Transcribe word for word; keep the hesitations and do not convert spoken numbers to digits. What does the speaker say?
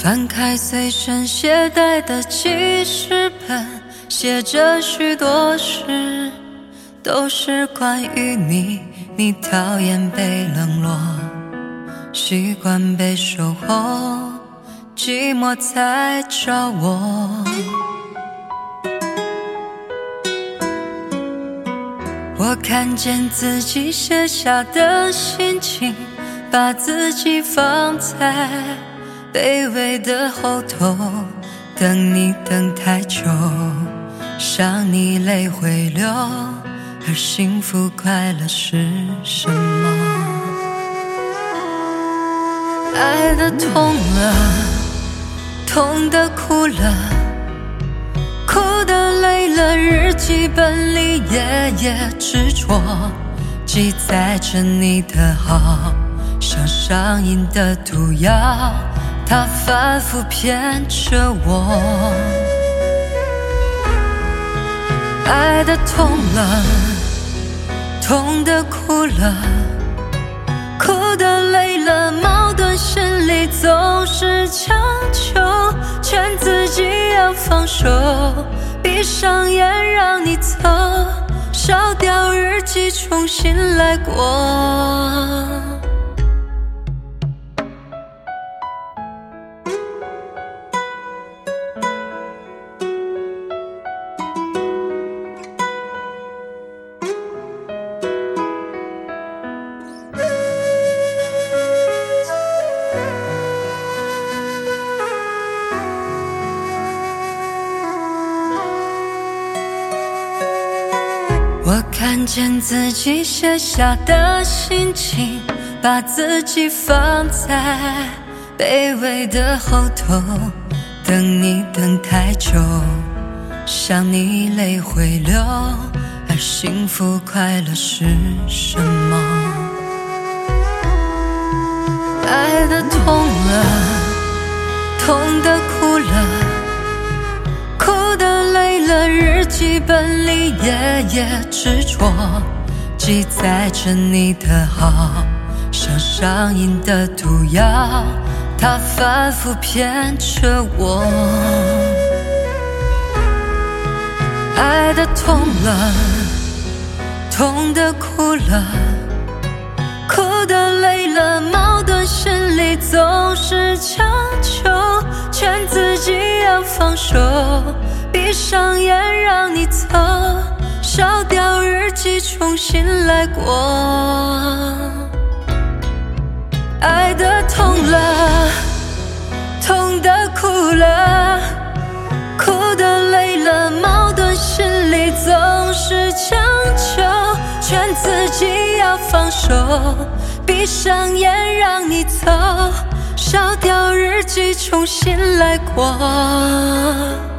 翻开随身携带的记事本，写着许多事，都是关于你。你讨厌被冷落，习惯被守候，寂寞才找我。我看见自己写下的心情，把自己放在卑微的后头，等你等太久，想你泪会流，而幸福快乐是什么？爱的痛了，痛的哭了，哭的累了，日记本里夜夜执着，记载着你的好，像上瘾的毒药，它反复骗着我。爱的痛了，痛的哭了，哭的累了，矛盾心里总是强求，劝自己要放手，闭上眼让你走，烧掉日记重新来过。我看见自己写下的心情，把自己放在卑微的后头，等你等太久，想你泪会流，而幸福快乐是什么？爱的痛了，痛的哭了，哭的累了，日记本里夜夜执着，记载着你的好，像上瘾的毒药，它反复骗着我。爱的痛了，痛的哭了，哭的累了，矛盾心里总是强求，劝自己要放手，闭上眼让你走，烧掉日记重新来过。爱的痛了，痛的哭了，哭的累了，矛盾心里总是强求，劝自己要放手，闭上眼让你走，烧掉日记重新来过。